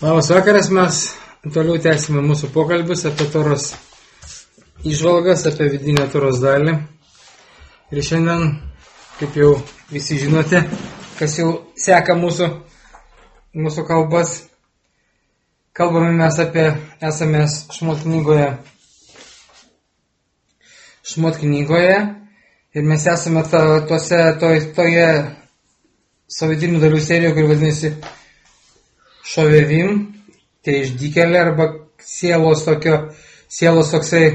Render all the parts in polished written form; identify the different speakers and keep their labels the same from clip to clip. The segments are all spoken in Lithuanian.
Speaker 1: Labas vakaras, mes toliau tęsime mūsų pokalbius apie Toros įžvalgas, apie vidinę Toros dalį. Ir šiandien, kaip jau visi žinote, kas jau seka mūsų kalbas, kalbame mes esame Šmot knygoje ir mes esame toje savaitinių dalių serijoje, kuri vadinasi Šovevim, tai išdykelė arba sielos toksai,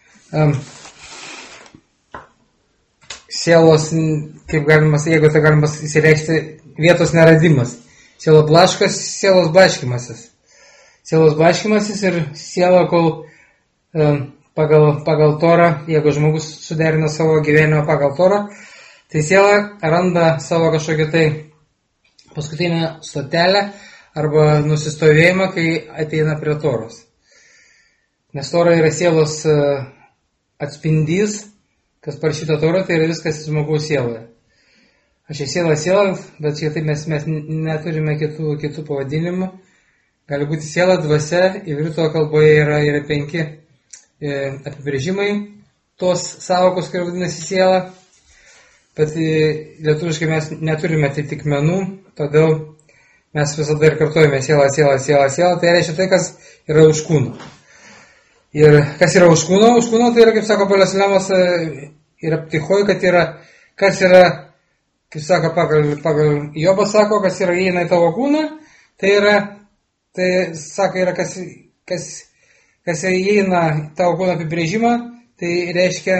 Speaker 1: sielos, kaip galima, jeigu tai galima įsireikšti, vietos neradimas. Sielo blaškas, sielos blaškymasis. Sielos blaškymasis ir siela, kol pagal Torą, jeigu žmogus suderina savo gyvenimą pagal Torą, tai siela randa savo kažkokią tai paskutinę stotelę arba nusistovėjimą, kai ateina prie Toros. Nes Tora yra sielos atspindys, kas parašyta Tora, tai yra viskas žmogaus sieloje. Aš siela, bet šitai mes neturime kitų pavadinimų. Gali būti siela, dvasia, ivrito kalboje yra 5 apibrėžimai tos sąvokos, kurie vadinasi siela, bet lietuviškai mes neturime atitikmenų, todėl mes visada ir kartuojame siela, tai reiškia tai, kas yra už kūno. Ir kas yra už kūno? Už kūno tai yra, kaip sako Paulius Lemas, yra ptichoj, kad yra, kas yra, kaip sako, pagal Jobą sako, kas yra įeina į tavo kūną, tai sako, yra kas įeina į tavo kūno apibrėžimą, tai reiškia,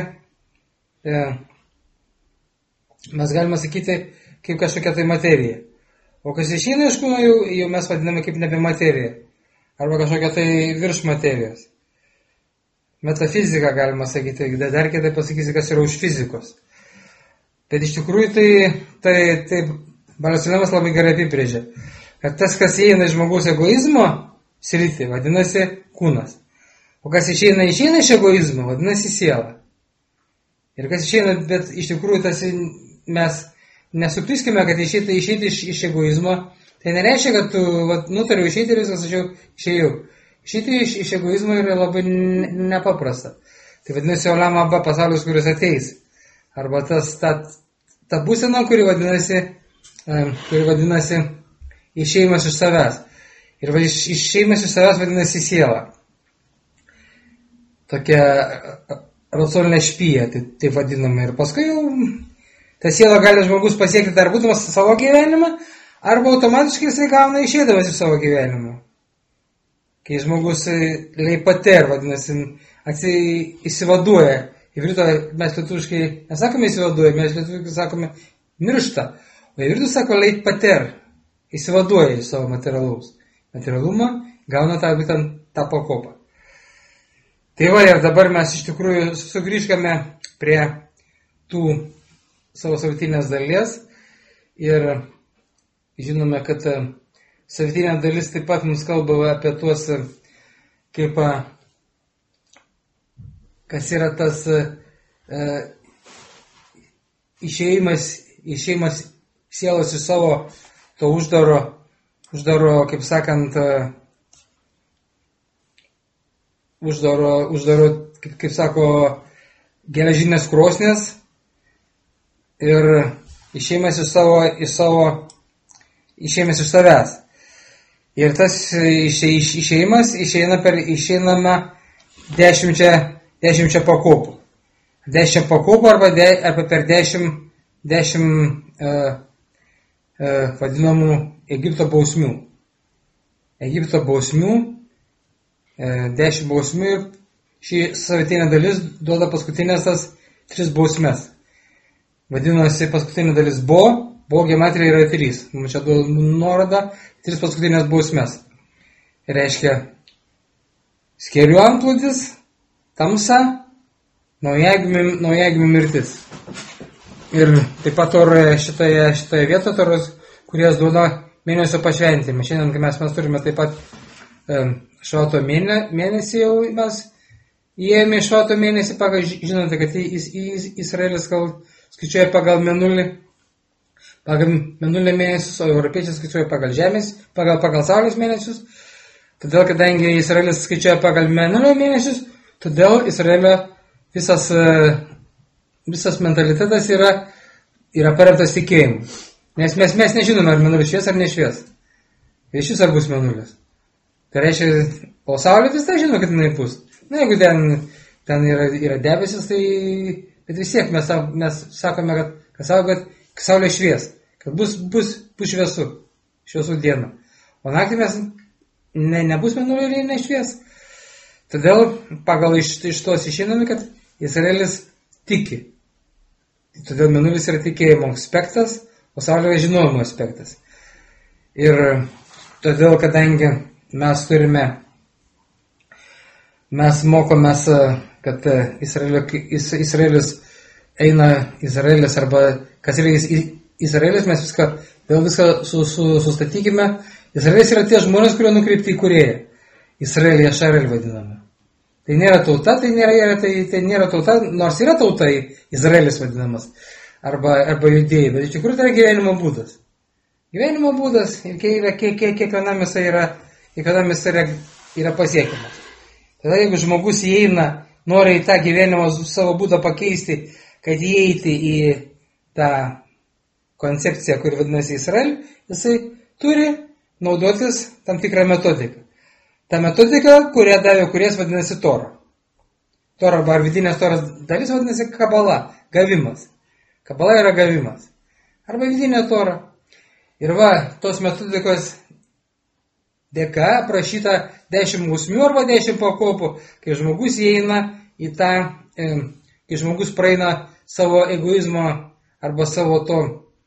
Speaker 1: mes galime sakyti, kaip kažkokia tai materija. O kas išeina iš kūno, jau mes vadiname kaip nebe materija. Arba kažkokia tai virš materijos. Metafizika galima sakyti, dar kitai pasakysi, kas yra už fizikos. Bet iš tikrųjų tai Balasilemas labai gerai apibrėžia, kad tas, kas įeina iš žmogaus egoizmo sritį, vadinasi kūnas. O kas išeina iš egoizmo, vadinasi siela. Ir kas išeina, bet iš tikrųjų tas mes nesuklyskime, kad išeiti iš egoizmo, tai nereiškia, kad tu nutariau išeiti ir viskas, aš jau išėjau. Išeiti iš egoizmo yra labai nepaprasta. Tai vadinasi Olam Abba, pasaulis, kuris ateis. Arba ta būsena, kuri vadinasi išėjimas iš savęs. Ir išėjimas iš savęs vadinasi siela. Tokia racionalinė špija, tai vadinama. Ir paskui jau ta siela gali žmogus pasiekti dar būdamas savo gyvenimą, arba automatiškai jisai gauna išėdamas iš savo gyvenimo. Kai žmogus leipater, vadinasi, įsivaduoja. Ivrito mes lietuviškai nesakome įsivaduoja, mes lietuviškai sakome miršta. O ivrito sako leipater, įsivaduoja iš savo materialumą, gauna tą pakopą. Tai va, ir dabar mes iš tikrųjų sugrįžkame prie tų savo savaitinės dalies ir žinome, kad savaitinė dalis taip pat mums kalba apie tuos, kaip, kas yra tas išėjimas sielos iš savo to uždaro, kaip sakant, uždaro, kaip sako, geležinės krosnės ir išėjimas iš savęs. Ir tas išėjimas išeiname 10 pakopų. 10 pakopų arba per 10 vadinamų Egipto bausmių. 10 bausmių ir ši savaitinė dalis duoda paskutinės tas 3 bausmes. Vadinasi, paskutinė dalis Bo gematrija yra 3. Mums čia duoda nuorodą 3 paskutinės bausmes. Reiškia, skėrių antplūdis, tamsa, naujagimių mirtis. Ir taip pat šitoje vietoje Toros, kurias duoda mėnesio pašventimą. Šiandien, kai mes turime taip pat švato mėnesį, jau mes įėjome švato mėnesį, žinote, kad Izraelis skaičiuoja pagal mėnulį mėnesius, o europiečiai skaičiuoja pagal saulės mėnesius. Todėl, kadangi Izraelis skaičiuoja pagal mėnulio mėnesius, todėl Izraelio visas mentalitetas yra paremtas tikėjimu. Nes mes nežinome, ar mėnulis švies ar nešvies. Ir šis ar bus mėnulis. Tai reiškia, o Saulė vis tai žino, kad jinai bus. Na, jeigu ten yra debesis, tai bet vis tiek mes sakome, kad Saulė švies, kad bus šviesų diena. O naktį mes nebus mėnulio ir nešvies. Todėl pagal iš tos išeiname, kad Izraelis tiki. Todėl mėnulis yra tikėjimo aspektas, o Saulė yra žinojimo aspektas. Ir todėl, kadangi mes mokomės, kad Izraelis arba kas yra Izraelis, mes viską sustatykime. Izraelis yra tie žmonės, kurie nukreipti į kūrėją. Izraelį Jašarel vadiname. Tai nėra tauta, tai nėra tauta, nors yra tauta Izraelis vadinamas, arba judėjai, bet iš tikrųjų tai yra gyvenimo būdas. Gyvenimo būdas ir kiekvienam jis yra pasiekiamas. Tada jeigu žmogus įeina, nori į tą gyvenimo savo būdą pakeisti, kad įeiti į tą koncepciją, kuri vadinasi Izrael, jisai turi naudotis tam tikrą metodiką. Ta metodika, kurią davė kūrėjas, vadinasi Tora. Tora arba vidinės Toros dalis vadinasi Kabala, gavimas. Kabala yra gavimas. Arba vidinė Tora. Ir tos metodikos dėka aprašyta 10 bausmių arba 10 pakopų, kai žmogus įeina į tą, kai žmogus praeina savo egoizmo arba savo to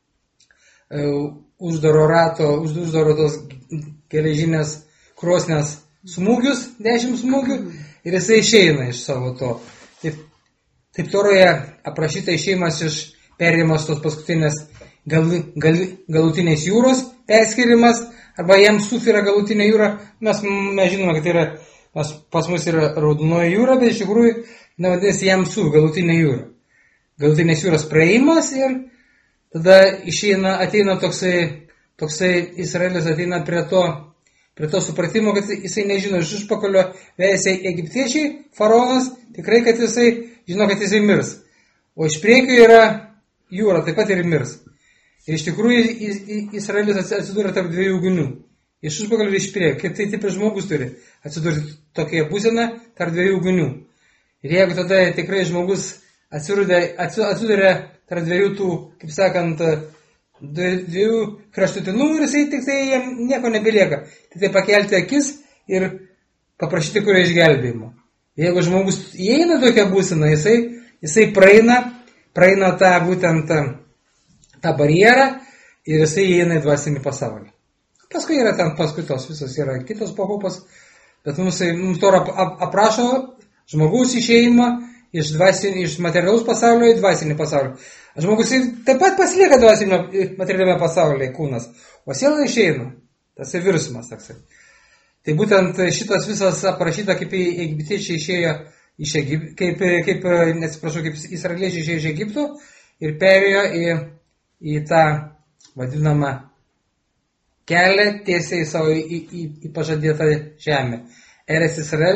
Speaker 1: uždaro rato, uždaro tos geležinės krosnės smūgius, 10 smūgių, ir jisai išeina iš savo to. Taip Toroje aprašyta išeimas iš perėjimas tos paskutinės galutinės jūros, perskirimas, arba jam Suf yra galutinė jūra. Mes žinome, kad pas mus yra Raudonoji jūra, bet iš tikrųjų vadinasi jam Suf, galutinė jūra. Galutinės jūros praėjimas ir tada ateina toksai Izraelis ateina prie to supratimo, kad jisai nežino iš užpakalio vejasi egiptiečiai, faraonas, tikrai, kad jisai žino, kad jisai mirs. O iš priekio yra jūra, taip pat ir mirs. Ir iš tikrųjų Izraelis atsidūrė tarp dviejų ugnių. Iš užpakalio ir iš priekio. Kaip tai taip ir žmogus turi atsidurti tokioje būsenoje tarp dviejų ugnių. Ir jeigu tada tikrai žmogus atsidūrė tarp dviejų tų, kaip sakant, dviejų kraštutinumų ir jisai tik tai jam nieko nebelieka. Tik tai pakelti akis ir paprašyti kurio išgelbėjimo. Jeigu žmogus įeina tokią būseną, jisai praeina tą būtent tą barjerą ir jisai įeina į dvasinį pasaulį. Paskui yra ten tos visos yra kitos pakopos, bet mums Tora aprašo žmogaus išėjimą iš materialaus pasaulio į dvasinį pasaulį. Žmogus taip pat pasilieka materialiame pasaulyje kūnas, o siela išeina. Tas virsmas, toksai. Tai būtent šitas visas aprašyta, kaip egiptiečiai išėjo kaip izraeliečiai išėjo iš Egipto ir perėjo į tą vadinamą kelią tiesiai savo į pažadėtą žemę. Eres Izrael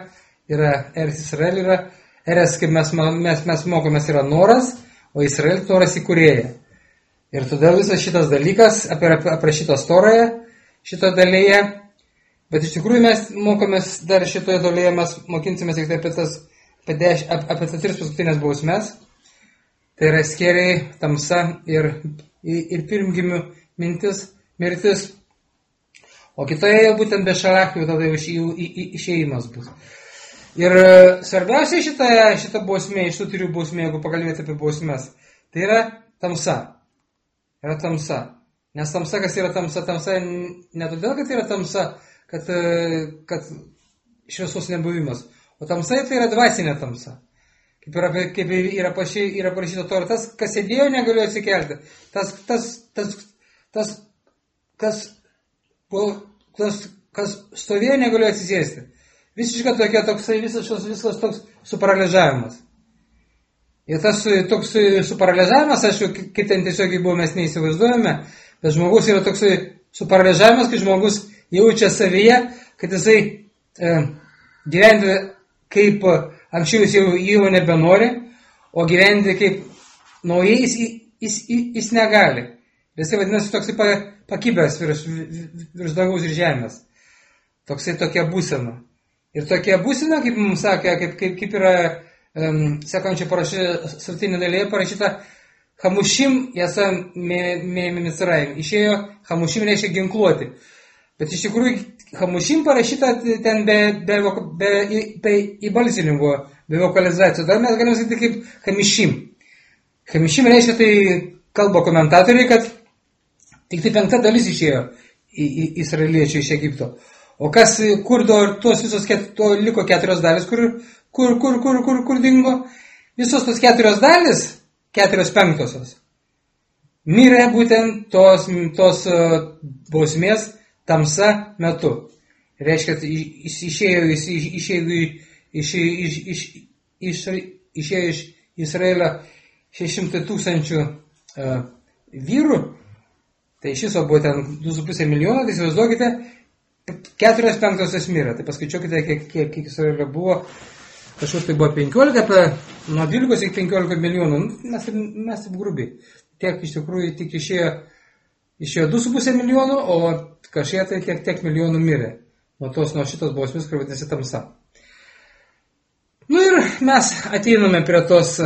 Speaker 1: yra Eres, kaip mes mokomės, yra noras, o Izrael noras įkūrėja. Ir todėl visas šitas dalykas aprašytas Toroje, šito dalyje, bet iš tikrųjų mes mokomės dar šitoje dalyje, mes mokinsimės tik apie tas 3 paskutinės bausmes. Tai yra skėriai, tamsa ir pirmgimių mirtis. O kitoje jau būtent be šarakių tada jau išėjimas bus. Ir svarbiausia šita bausmė, iš tų 3 bausmė, jeigu pakalbėti apie bausmes, tai yra tamsa. Yra tamsa. Nes tamsa, kas yra tamsa? Tamsa ne todėl, kad yra tamsa, kad šviesos nebuvimas. O tamsa tai yra dvasinė tamsa. Kaip yra parašyta Toroje, tas, kas sėdėjo, negalėjo atsikelti. Kas stovėjo, negalėjo atsisėsti. Visiškai viskas toks suparaližavimas. Ir tas toks suparaližavimas, aišku, kaip ten tiesiog buvo, mes neįsivaizduojame, bet žmogus yra toks suparaližavimas, kai žmogus jaučia savyje kad jisai gyventi kaip anksčiau jau nebenori, o gyventi kaip naujai jis negali. Jisai vadinasi toksai pakibęs virš dangaus ir žemės. Tokia būsena. Ir tokia būsena, kaip mums sakė, kaip yra sekančio šaltinio dalyje parašyta, Hamušim jasa Micraim. Išėjo Hamušim reiškia ginkluoti. Bet iš tikrųjų Hamušim parašyta ten be įbalsinimo, be vokalizacijos. Dar mes galime sakyti kaip Hamišim. Hamišim reiškia, tai kalba komentatoriai, kad tik tai 5 dalis išėjo izraeliečių iš Egipto. O kur tos visos liko 4 dalis, kur dingo? Visos tos 4 dalis, 4/5 mirė būtent tos bausmės tamsa metu. Reiškia, jis išėjo iš Izraelio 600 000 vyrų, tai iš viso buvo ten 2,5 milijono, tai įsivaizduokite, 4/5 mirė. Tai paskaičiuokite, kiek Izraelio buvo. Kažkur tai buvo 15, nuo 12 iki 15 milijonų. Mes taip grubiai. Tiek iš tikrųjų tik išėjo 2,5 milijonų, o kažkiek tai tiek milijonų mirė. Nuo šitos bausmės, kur vadinasi tamsa. Nu ir mes ateiname prie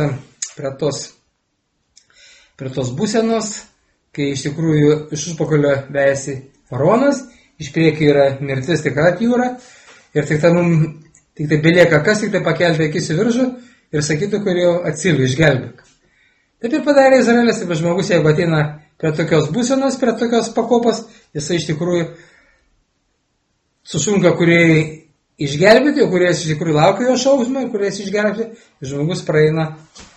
Speaker 1: tos būsenos, kai iš tikrųjų iš užpakalio vejasi faraonas, iš priekio yra mirtis tikra jūra, ir tik tai belieka kas, tik tai pakelti akis į viršų ir sakyti, kur jau atsiliu, išgelbėk. Taip ir padarė Izraelis, taip žmogus, jeigu ateina prie tokios būsenos, prie tokios pakopos, jisai iš tikrųjų sušunka, kurie išgelbėti, o kurie iš tikrųjų laukia jo šauksmo, ir kurie išgelbėti, žmogus praeina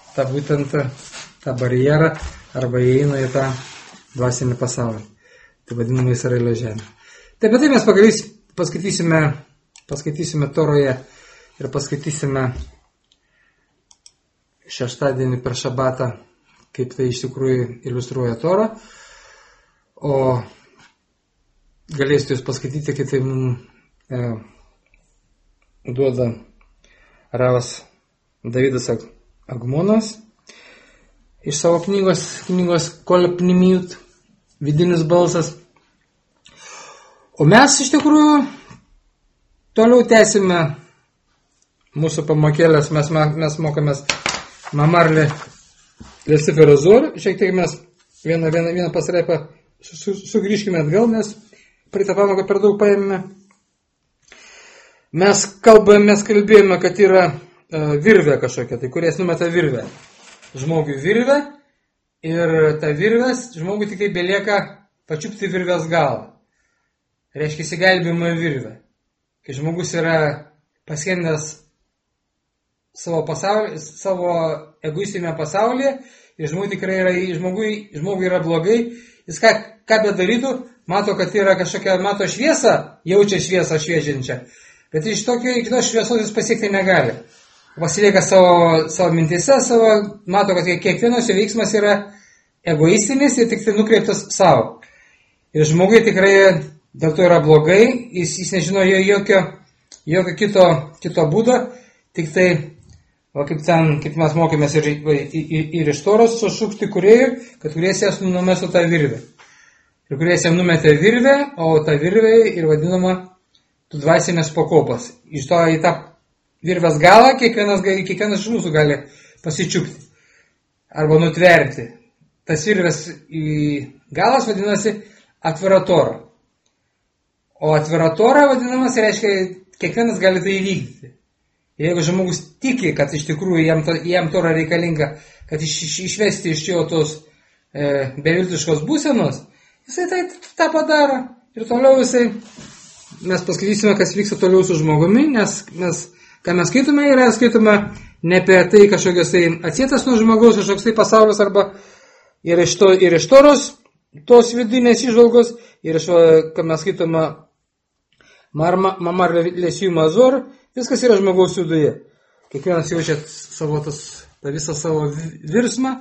Speaker 1: tą barjerą arba įeina į tą dvasinį pasaulį. Tai vadinama Izraelio žemė. Taip, bet tai mes paskaitysime Toroje ir paskaitysime šeštadienį per šabatą, kaip tai iš tikrųjų iliustruoja Torą, o galėsite jūs paskaityti, kai tai mums duoda Ravas Davidas Agmonas iš savo knygos Kol Pnimijut, vidinis balsas. O mes iš tikrųjų toliau tęsime mūsų pamokėlės, mes mokomės Mamarlė Lesiferio Zor, šiek tiek mes vieną pasraipą sugrįžkime atgal, nes praeitą pamoką per daug paėmėme. Mes kalbėjome, kad yra virvė kažkokia, tai kuries numeta virvę. Žmogui virvę ir ta virvės žmogui tik tai belieka pačiupti virvės galą. Reiškia įsigelbėjimo virvę. Kai žmogus yra paskendęs savo egoistinėme pasaulyje ir žmogui yra blogai, jis ką bedarytų, mato, kad yra kažkokia, mato šviesą, jaučia šviesą šviežiančią, bet iš kitos šviesos jis pasiekti negali. Pasilieka savo mintise, mato, kad kiekvienas jo veiksmas yra egoistinis ir tik tai nukreiptas savo. Ir žmogui tikrai dėl to yra blogai, jis nežino jokio kito būdo, tik tai, kaip mes mokėmės ir iš Toros, sušukti kūrėjų, kad kūrėjas jas numestų tą virvę. Ir kūrėjas jam numetė virvę, o ta virvė ir vadinama dvasinės pakopas. Iš to į tą virvės galą kiekvienas iš mūsų gali pasičiupti arba nutverti. Tas virvės galas vadinasi atvira tora. O atvira tora vadinamas reiškia, kiekvienas gali tai įvykdyti. Jeigu žmogus tiki, kad iš tikrųjų jam tora reikalinga, kad išvesti iš jo tos beviltiškos būsenos, jisai tą padaro. Ir toliau mes paskaitysime, kas vyksta toliau su žmogumi, nes ką mes skaitome, skaitome ne apie tai kažkokios atsietas nuo žmogaus, kažkoks pasaulis arba ir iš Toros, tos vidinės įžvalgos, ir iš, ką mes skaitome Mamar Lesijų Mazor, viskas yra žmogaus viduje. Kiekvienas jaučia tą visą savo virsmą.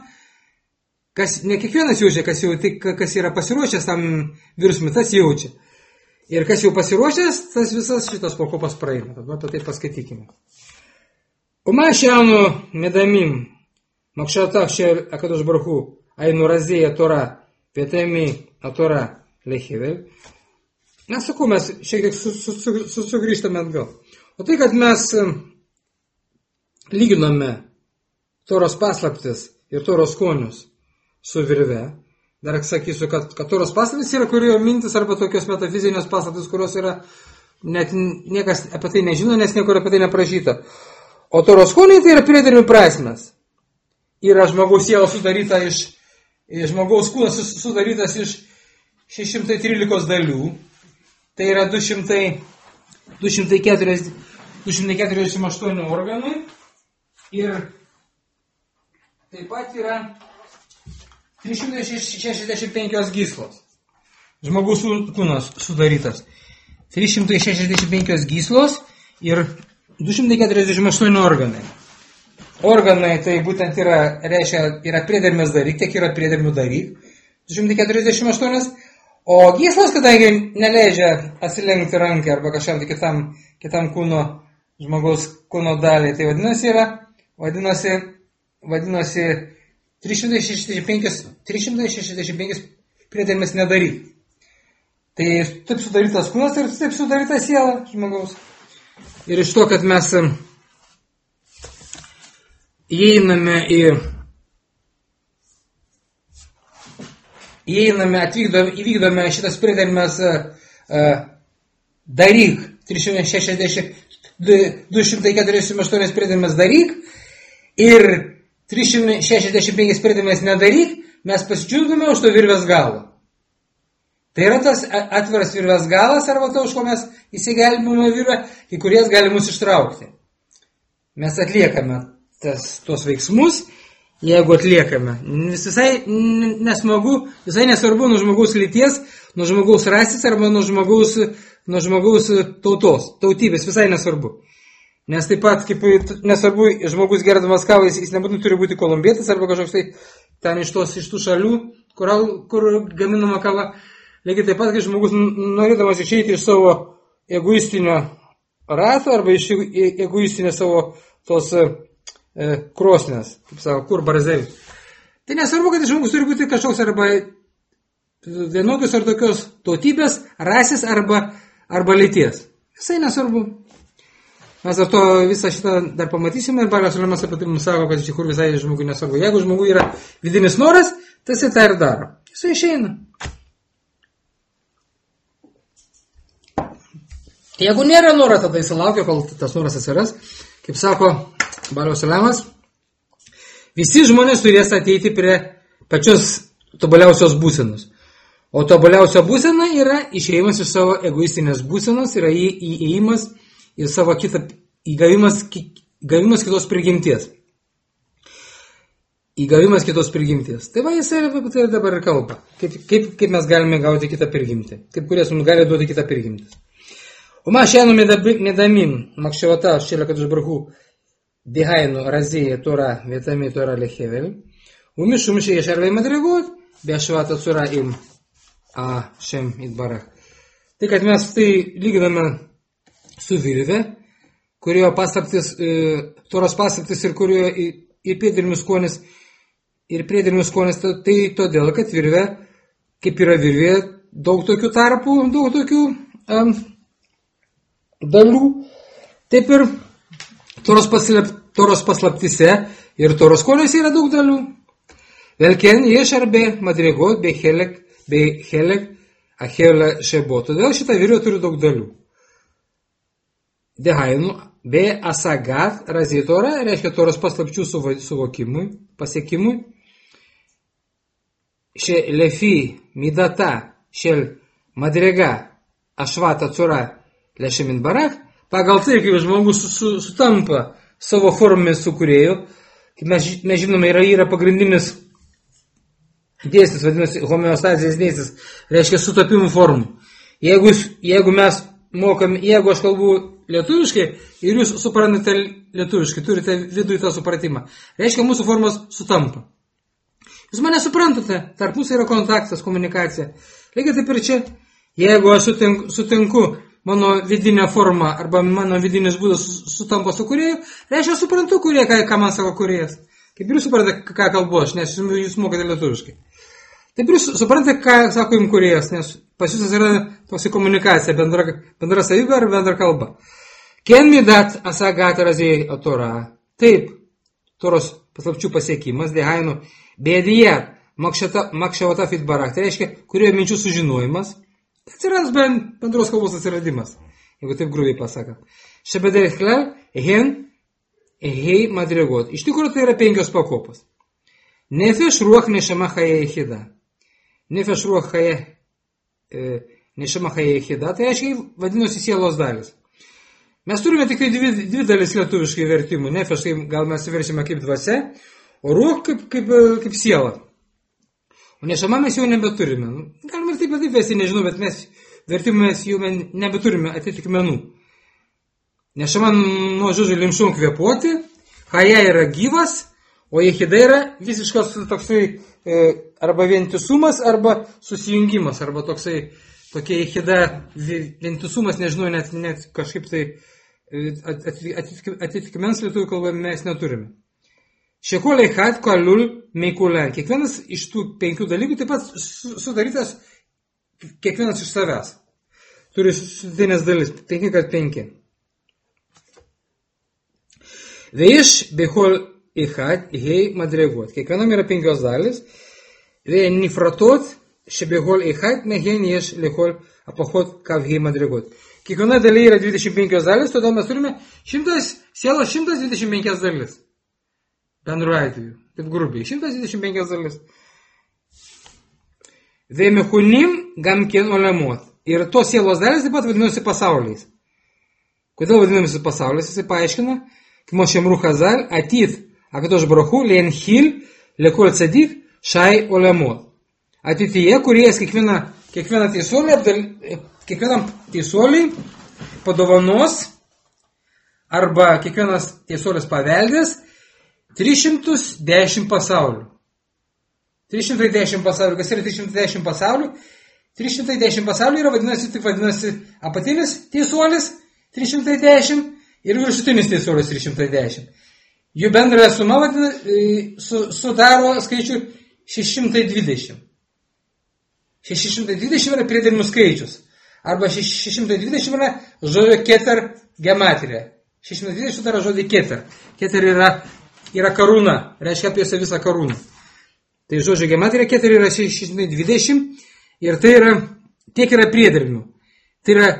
Speaker 1: Ne kiekvienas jaučia, kas yra pasiruošęs tam virsmui, tas jaučia. Ir kas jau pasiruošęs, tas visas šitas pakopas praeina. Tada tai paskaitykime. ומה שאנו מדמים, מחשבתך של הקדוש ברוך הוא, היינו רזי התורה, ותאמי התורה לחבל. Mes sakau, mes šiek tiek sugrįžtame atgal. O tai, kad mes lyginame Toros paslaptis ir Toros skonius su virve, dar sakysiu, kad Toros paslaptis yra, kurio mintis arba tokios metafizinės paslaptis, kurios yra, net niekas apie tai nežino, nes niekur apie tai neprašyta. O Toros skoniai tai yra priedermių prasmės. Yra žmogaus siela sudaryta žmogaus kūnas sudarytas iš 613 dalių. Tai yra 248 organų. Ir taip pat yra 365 gyslos. Žmogaus kūnas sudarytas. 365 gyslos ir 248 organai. Organai tai būtent yra priedermės daryk, tiek yra priedermių daryk. 248. O gyslos, kadangi neleidžia atsilenkti ranką arba kažkam kitam žmogaus kūno daliai, tai vadinasi 365 priedermės nedaryk. Tai taip sudarytas kūnas ir taip sudaryta siela žmogaus. Ir iš to, kad mes įvykdome šitas priedermes daryk, 248 priedermes daryk ir 365 priedermes nedaryk, mes pasidžiaugame už to virvės galo. Tai yra tas atviras virvės galas, arba to, už ko mes įsigelbime virvę, į kurias gali mus ištraukti. Mes atliekame tuos veiksmus, jeigu atliekame. Visai nesvarbu nuo žmogaus lyties, nuo žmogaus rasės arba nuo žmogaus tautybės, visai nesvarbu. Nes taip pat, kaip nesvarbu, žmogus gerdamas kavą, jis nebūtinai turi būti kolumbietis arba kažkoks tai ten iš tų šalių, kur gaminama kava. Lygiai taip pat, kai žmogus norėdamas išeiti iš savo egoistinio rato arba iš egoistinio savo tos krosnės, kaip sako, kur barzelį. Tai nesvarbu, kad žmogus turi būti kažkoks arba vienokios ar tokios tautybės, rasės arba lyties. Visai nesvarbu. Mes dar to visą šitą dar pamatysime ir Balio Sulemas apie tai mums sako, kad iš tikrųjų visai žmogui nesvarbu. Jeigu žmogui yra vidinis noras, tai jisai tą ir daro. Jisai išeina. Jeigu nėra noro, tada jis laukia, kol tas noras atsiras. Kaip sako Balio Sulemas, visi žmonės turės ateiti prie pačios tobuliausios būsenos. O tobuliausia būsena yra išėjimas iš savo egoistinės būsenos, yra įėjimas į savo įgavimas kitos prigimties. Įgavimas kitos prigimties. Tai va, jisai apie tai dabar ir kalba. Kaip mes galime gauti kitą prigimtį. Kaip kurias mums gali duoti kitą prigimtį. ומה שאנו מדמים, מחשבתה של הקדוש ברוך הוא, דהיינו רזי תורה ותמי תורה לחבל, ומשום שיש הרבה מדרגות בהשוואת הצורה עם השם יתברך. Tai kad mes tai lyginame su virve, kurio Toros paslaptis ir kurio ir priedermių skonis, tai todėl, kad virve, kaip yra virvė, daug tokių tarpų, daug tokių dalių, taip ir Toros paslaptise ir Toros skoniuose yra daug dalių. Velken יש הרבה מדרגות בחלק החבל שבו. Todėl šita virvė turi daug dalių. Dehainu, be asagat razė Tora, reiškia Toros paslapčių suvokimui, pasiekimui. לפי מידתה של מדרגה השוואת הצורה לשם יתברך, pagal tai, kaip žmogus sutampa savo formomis su kūrėju, kaip mes žinome, yra pagrindinis dėsnis, vadinasi, homeostazės dėsnis, reiškia sutapimų formų. Jeigu aš kalbu lietuviškai ir jūs suprantate lietuviškai, turite viduje tą supratimą, reiškia mūsų formos sutampa. Jūs mane suprantate, tarp mūsų yra kontaktas, komunikacija. Lygiai taip ir čia Jeigu aš sutinku mano vidinę formą arba mano vidinis būdas sutampa su kūrėju, reiškia, aš suprantu kūrėją, ką man sako kūrėjas. Kaip ir jūs suprantate, ką kalbu aš, nes jūs mokate lietuviškai. Taip ir jūs suprantate, ką sako jums kūrėjas, nes pas jūs yra tokia komunikacija, bendra savybė ar bendra kalba. Ken midat asagat razėjai atora. Taip, toros paslapčių pasiekimas, dehainu, bėdyje, makšavata fitbarak, tai reiškia, kurioje minčių sužinojimas, atsiras bendros kalbos atsiradimas, jeigu taip grubiai pasakant. Šebederich klal, hen, hei madrigot. Iš tikrųjų tai yra 5 pakopos. Nefesh ruach nešama chaye echida. Nefesh ruach nešama chaye echida, tai reiškia, vadinosi sielos dalis. Mes turime tik dvi dalis lietuviškai vertimų. Nefesh, gal mes versime kaip dvasia, o ruach kaip siela. O nešama mes jau nebeturime. Galime ir taip vesti, nežinau, bet mes vertimų mes jau nebeturime atitikmenų. Nešama nuo žodžio limšum kvėpuoti, chaja yra gyvas, o echida yra visiškas toksai arba vientisumas, arba susijungimas, arba tokia echida vientisumas, nežinau, net kažkaip tai atitikmens lietuvių kalboje mes neturime. Šekol echad kalul meikulen. Kiekvienas iš tų 5 dalykų taip pat sudarytas kiekvienas iš savęs. Turi sudėtinės dalis, 5x5. Veiš bechol echad hei madregot. Kiekvienam yra 5 dalis. Vei nifratot šebechol echad mehen ješ lechol apachot kav hei madregot. Kiekviena dalyje yra 25 dalis, todėl mes turime sielos 125 dalis. Bendru atveju, taip grubiai, 125 dalis. Vemechunim gamkien olemot. Ir tos sielos dalis taip pat vadinasi pasauliais. Kodėl vadinasi pasauliais, jisai paaiškina, כמו שאמרו חז"ל, עתיד הקדוש ברוך הוא להנחיל לכל צדיק שי עולמות. Ateityje, kuriejas kiekvienam teisuoliui padovanos arba kiekvienas teisuolis paveldės 310 pasaulių. 310 pasaulių. Kas yra 310 pasaulių? 310 pasaulių yra vadinasi apatinis teisuolis 310 ir viršutinis teisuolis 310. Jų bendrąją sumą sudaro skaičių 620. 620 yra priedermių skaičius. Arba 620 yra žodžio keter gematrija. 620 sudaro žodį keter. Keter yra karūna, reiškia apie visą karūną. Tai žodžio gematrija keter yra 620 ir tai yra, tiek yra priedermių. Tai yra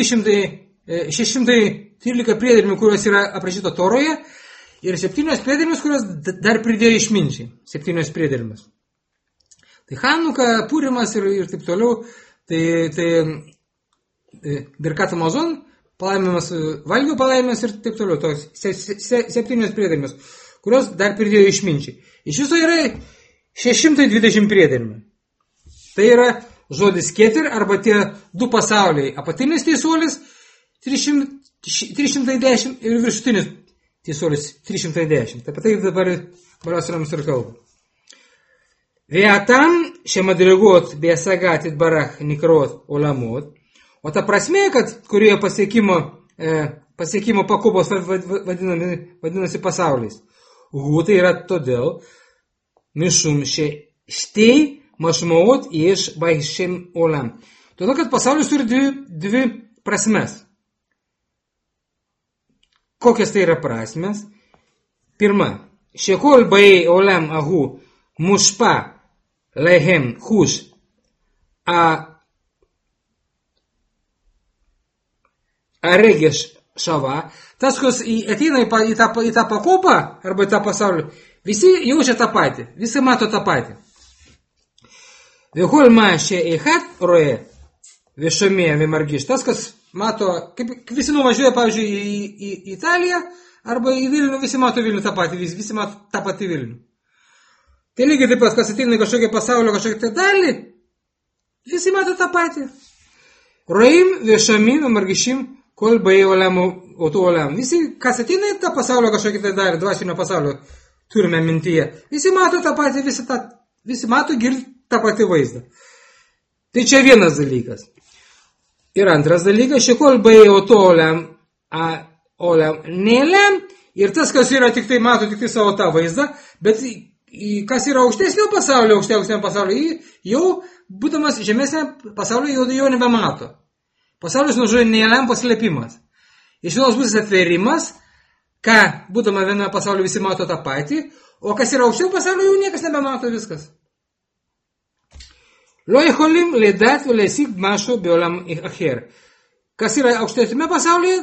Speaker 1: 613 priedermių, kurios yra aprašyto Toroje ir 7 priedermius, kurios dar pridėjo išminčiai. 7 priedermius. Tai Hanuka, Purimas ir taip toliau, tai Birkat Amazon, palaimimas, valgių palaimimas ir taip toliau. 7 priedermius, kurios dar pridėjo išminčiai. Iš viso yra 620 priedermių. Tai yra žodis keter arba tie 2 pasauliai. Apatinis teisuolis 310 ir viršutinis teisuolis 310. Apie tai dabar Baras Rams ir kalba. Ve'atam shemadrigot be'asagat itbarach nikrot olamot. O ta prasmė, kad kurioje pasiekimo pakopos vadinasi pasauliais. Tai yra todėl, mishum štai mašmaot iš baishem olam. Todėl, kad pasaulis turi dvi prasmes. Kokias tai yra prasmes? Pirma, šekol bai olam ahu mušpa lehem huš aregeš šava. Tas, kas ateina į tą pakopą arba į tą pasaulį, visi jaučia tą patį, visi mato tą patį. Vėkol mašė eihat roje viešomėje vimargiš. Tas, kas mato, kaip visi nuvažiuoja, pavyzdžiui, į Italiją arba į Vilnių, visi mato Vilnių tą patį, visi mato tą patį Vilnių. Tai lygiai taip pat, kas ateina į kažkokią pasaulio, kažkokią dalį, visi mato tą patį. Roim viešomėje vimargišim kol bai olam, otų olam. Visi, kas ateina į tą pasaulio kažkokią dalį, dvasinio pasaulio, turime mintyje. Visi mato tą patį, visi mato girdi tą patį vaizdą. Tai čia vienas dalykas. Ir antras dalykas, šekol bai otoliam, oliam nėliam, ir tas, kas yra tik tai mato tik tai savo tą vaizdą, bet kas yra aukštesnio pasaulio, aukštesnio pasaulio, jau būdamas žemesnio pasaulio jau nebemato. Pasaulis nužuoja nėliam paslėpimas. Iš vienos pusės atverimas, ką būdama viename pasaulio visi mato tą patį, o kas yra aukščiau pasaulio, jau niekas nebemato viskas. Lo יכולים לדעת ולהשיג משהו בעולם אחר. Kas yra aukštesnėme pasaulyje,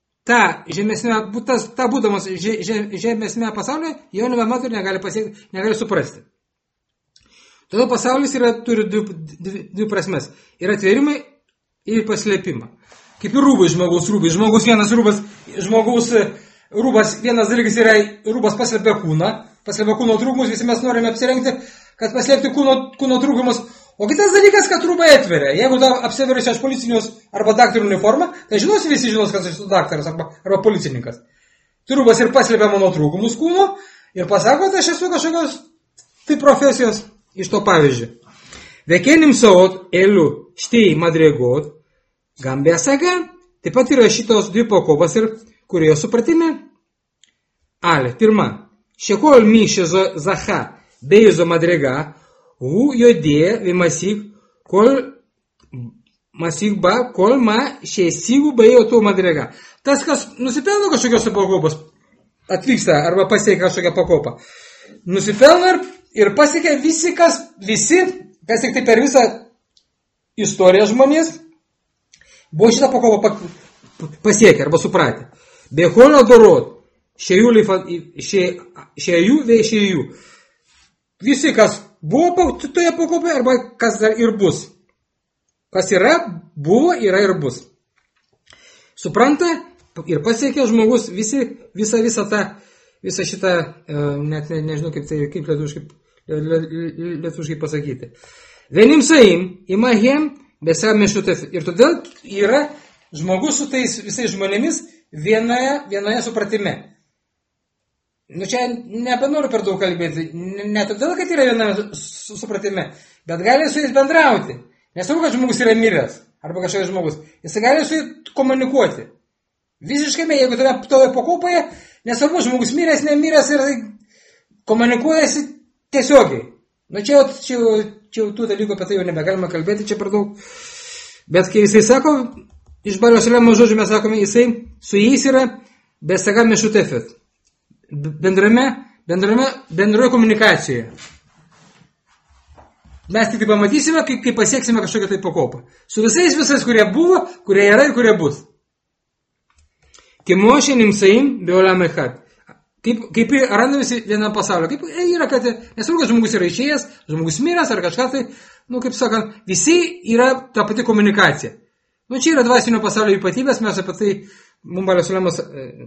Speaker 1: ta būdamas žemesnėme pasaulyje, jau nebemato ir negali pasiekti, negali suprasti. Todėl pasaulis turi dvi prasmes. Yra atvėrimai ir paslėpimą. Kaip ir rūbai, žmogaus rūbai. Žmogaus rūbas vienas dalykas yra, rūbas paslėpia kūno trūkumus, visi mes norime apsirengti, kad paslėpti kūno trūkumus. O kitas dalykas, kad rūbai atveria. Jeigu apsiversi aš policinius arba daktarų uniformą, tai visi žinos, kas aš esu daktaras arba policininkas. Tai rūbas ir paslėpia mano trūkumus kūno ir pasako, kad aš esu kažkokios tai profesijos iš to pavyzdžio. Vekenim saot elu štai madregot, gambė saga, taip pat yra šitos dvi pakopos ir kurioje supratime. Pirma, šekol mišė zaha beizo madrega, הוא יודע ומשיג כל מה שהשיגו באותו מדרגה. Tas, kas nusipelno kažkokios pakopos, atvyksta arba pasiekia kažkokią pakopą. Nusipelno ir pasiekia visi, kas tik tai per visą istoriją žmonės, buvo šitą pakopą pasiekę arba supratę. Beholio dorot, šėjų veišėjų. Visi, kas buvo toje pakopoje arba kas dar ir bus. Kas yra, buvo, yra ir bus. Supranta ir pasiekia žmogus visą šitą, net nežinau kaip lietuviškai pasakyti. Vienim saim, imahem, besam mešutef. Ir todėl yra žmogus su tais visais žmonėmis vienoje supratime. Čia nebenoriu per daug kalbėti, ne todėl, kad yra viename supratime, bet gali su jais bendrauti. Nesvarbu, kad žmogus yra miręs, arba kažkoks žmogus, jis gali su jais komunikuoti. Visiškai, jeigu toje pakopoje, nesvarbu, žmogus miręs, nemiręs ir komunikuojasi tiesiogiai. Čia tų dalykų apie tai jau nebegalima kalbėti, čia per daug. Bet kai jisai sako, iš Balio Šalemo žodžių mes sakome, jisai su jais yra besaga mešutefet. Bendroje komunikacijoje. Mes tik tai pamatysime, kai pasieksime kažkokią tai pakopą. Su visais, kurie buvo, kurie yra ir kurie bus. Kimošė nimsaim beolam echad. Kaip randamisi vienam pasaulio. Kaip yra, kad nesvarbu, kad žmogus yra išėjęs, žmogus miręs ar kažką tai, kaip sakant, visi yra ta pati komunikacija. Čia yra dvasinio pasaulio ypatybės, mes apie tai, Balio Šalemas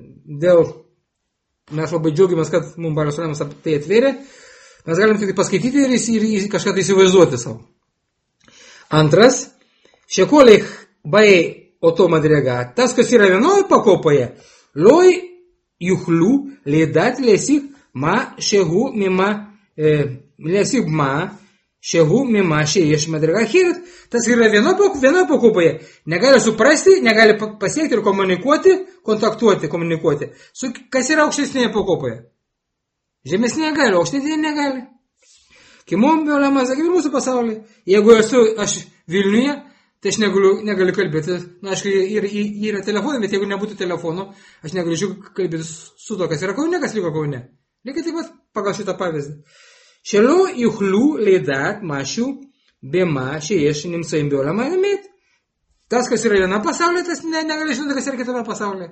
Speaker 1: mes labai džiaugiamės, kad mums Balio Šalemas apie tai atvėrė. Mes galim tik paskaityti ir kažką tai įsivaizduoti savo. Antras, šekoliai bai oto madrega. Tas, kas yra vienoje pakopoje, loj juchlių leidat lėsik ma šehu mima lėsik ma šehu mima šeieš madrega hirit. Tas yra vienoje pakopoje. Negali suprasti, negali pasiekti ir komunikuoti, kontaktuoti, komunikuoti. Kas yra aukštesnėje pakopoje? Žemesnėje gali, aukštesnėje negali. Kimom biolamas, kaip ir mūsų pasaulyje. Jeigu esu aš Vilniuje, tai aš negaliu kalbėti. Aišku, yra telefonai, bet jeigu nebūtų telefonų, aš negaliu kalbėti su to, kas yra Kaune, kas liko Kaune. Lygiai taip pat pagal šitą pavyzdį. Šelo juchlių leidat mašių bema šeieš nimsaim biolama emet. Tas, kas yra viena pasaulyje, tas negali žinoti, kas yra kitame pasaulyje.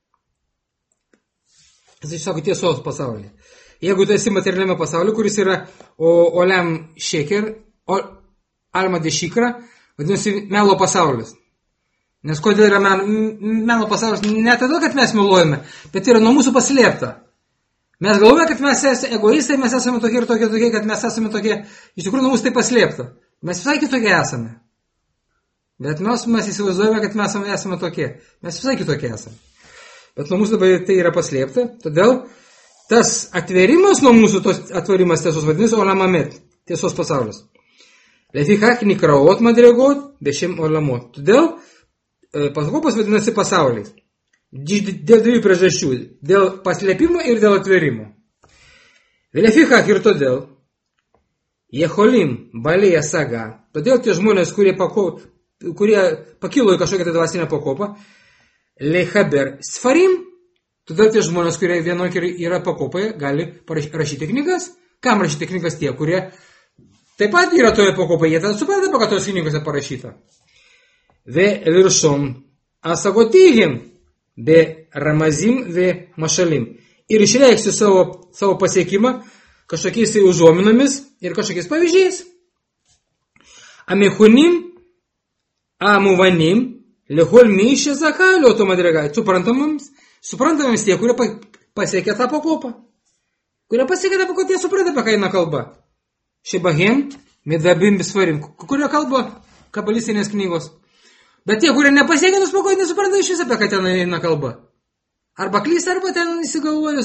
Speaker 1: Tas išsako tiesos pasaulyje. Jeigu tu esi materialiame pasaulyje, kuris yra oliam šeker, alma de šikra, vadinasi melo pasaulis. Nes kodėl yra melo pasaulis? Ne tada, kad mes meluojame, bet yra nuo mūsų paslėpta. Mes galvojame, kad mes esame egoistai, mes esame tokie ir tokie, kad mes esame tokie, iš tikrųjų nuo mūsų tai paslėpta. Mes visai kitokie esame. Bet mes įsivaizduojame, kad mes esame tokie. Mes visai kitokie esame. Bet nuo mūsų dabar tai yra paslėpta, todėl tas atverimas nuo mūsų, tos atverimas tiesos vadinasi olamamet, tiesos pasaulis. Lefikak nikraot madregot bešim olamot. Todėl pakopos vadinasi pasauliais. Dėl dviejų priežasčių. Dėl paslėpimo ir dėl atverimo. Vėliafika ir todėl. Jeholim balėja saga. Todėl tie žmonės, kurie pakilo į kažkokią dvasinę pakopą, lechaber sfarim, todėl tie žmonės, kurie vienokį yra pakopoje, gali rašyti knygas. Kam rašyti knygas tie, kurie taip pat yra toje pakopoje, jie tada supranta, kad tos knygose parašyta. Ve viršom asagotygim, be ramazim, ve mašalim. Ir išreikšti savo pasiekimą kažkokiais užuominomis ir kažkokiais pavyzdžiais. Amechunim, amuvanim, lehol myšė zakalio to madregai. Suprantamams tie, kurie pasiekė tą pakopą. Kurie pasiekė tą pakopą, tie supranta, apie ką eina kalba. Šebahem, medabim bisvarim. Kurio kalba kabalistinės knygos. Bet tie, kurie nepasiekė tos pakopos, nesupranta iš vis, apie ką ten eina kalba. Arba klys, arba ten įsigalvoja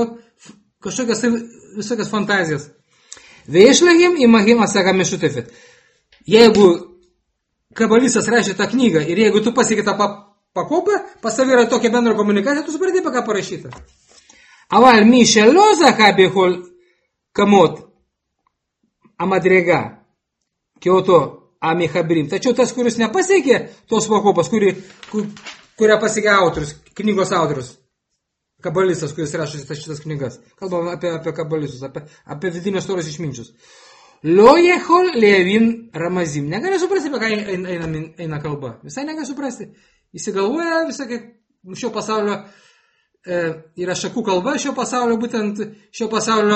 Speaker 1: visokias fantazijas. Veišlahim imahim asagam mešutefet. Jeigu kabalistas rašė tą knygą ir jeigu tu pasiekė tą pakopą, pas savi yra tokia bendra komunikacija, tu supranti, apie ką parašyta. Aval mišelo zakabihol kamot amadrega kioto amichabrim. Tačiau tas, kuris nepasiekė tos pakopos, kurią pasiekė autorius, knygos autorius, kabalistas, kuris rašo šitas knygas. Kalbam apie kabalistus, apie vidinės toros išminčius. Lo jehol levin ramazim. Negali suprasti, apie ką eina kalba. Visai negali suprasti. Įsigalvoja visokie šio pasaulio, yra šakų kalba šio pasaulio, būtent šio pasaulio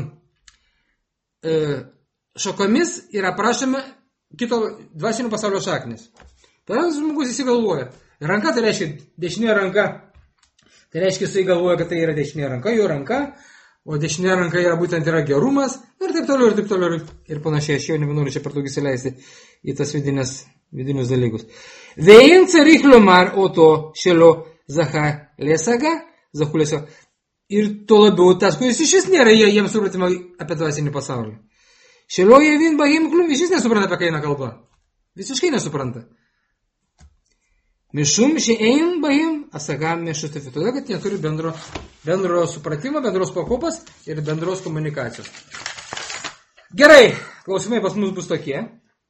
Speaker 1: šakomis yra prašoma kito dvasinio pasaulio šaknis. Tada žmogus įsigalvoja. Ranka tai reiškia dešinė ranka. Tai reiškia, jisai galvoja, kad tai yra dešinė ranka, jo ranka, o dešinė ranka yra būtent yra gerumas, ir taip toliau, ir panašiai. Aš jau nebenoriu čia per daug įsileisti į tas vidinius dalykus. Vein carich lomar oto šelo zaha lesaga, zahulėsio. Ir to labiau tas, kuris iš vis nėra jiems supratimo apie dvasinį pasaulį. Šelo jie vien bahim klum, iš vis nesupranta, apie ką eina kalba. Visiškai nesupranta. Mišum šein bahim asagam mešutefet. Todėl, kad neturi bendro supratimo, bendros pakopos ir bendros komunikacijos. Gerai, klausimai pas mus bus tokie.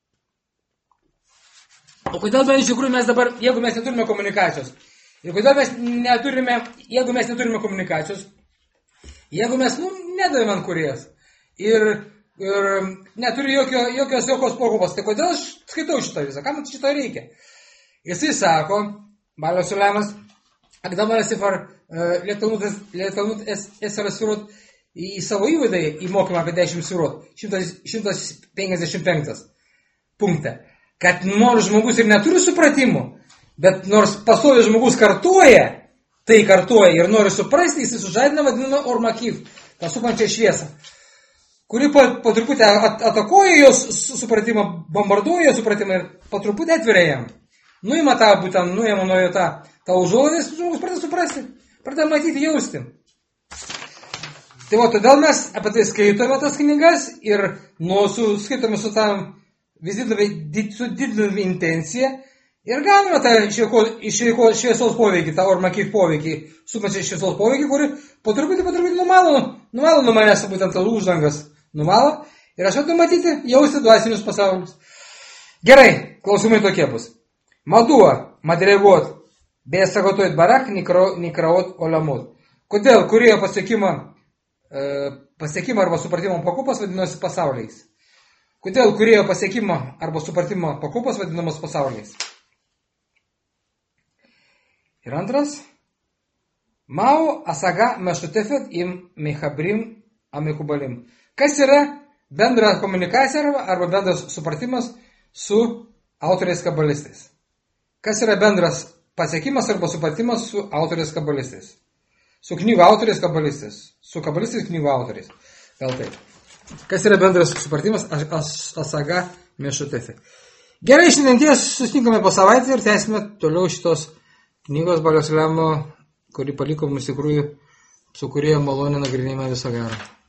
Speaker 1: O kodėl iš tikrųjų mes dabar, jeigu mes neturime komunikacijos, ir kodėl mes neturime, jeigu mes neturime komunikacijos, jeigu mes nedavėme ant kurijas ir neturi jokios pakopos, tai kodėl aš skaitau šitą visą, kam šito reikia? Jisai sako, Balio Sulemas, Akdamas Sifar, Lietanut Esra Sirot, į savo įvadą į mokymą apie 10 Sirot, 155 punktą, kad nors žmogus ir neturi supratimų, bet nors pastoviai žmogus kartuoja ir nori suprasti, jis sužadina vadinamą ormakyv, tą supančią šviesą, kuri po truputį atakuoja jos supratimą, bombarduoja supratimą ir po truputį atveria jam. Nuima nuo jo tą užuolaidą, žmogus pradeda suprasti, pradeda matyti, jausti. Tai todėl mes apie tai skaitome tas knygas ir skaitome su didinami intenciją ir gauname tą šviesos poveikį, tą ormakyv poveikį, supančią šviesos poveikį, kuri po truputį numalo nuo manęs būtent tą uždangas numalo ir aš atėjau matyti, jausti dvasinius pasaulius. Gerai, klausimai tokie bus. Madua, madregot, besagotojt barak, nikraot olamot. Kodėl kurėjo pasiekimą arba supratimo pakopos vadinosi pasauliais? Kodėl kurėjo pasiekimą arba supratimo pakopos vadinamos pasauliais? Ir antras. Mao asaga mešutefet im mechabrim amekubalim. Kas yra bendra komunikacija arba bendras supratimas su autoriais kabalistais? Kas yra bendras pasiekimas arba supratimas su autoriais kabalistais? Su knygų autoriais kabalistais. Su kabalistais knygų autoriais. Gal taip. Kas yra bendras supratimas? Asaga mešutefet. Gerai, šiandien ties susitinkame po savaitę ir tęsime toliau šitos knygos Balio Sulemo, kuri paliko mums tikrųjų, su kurie malonė nagrinėjame viso gero.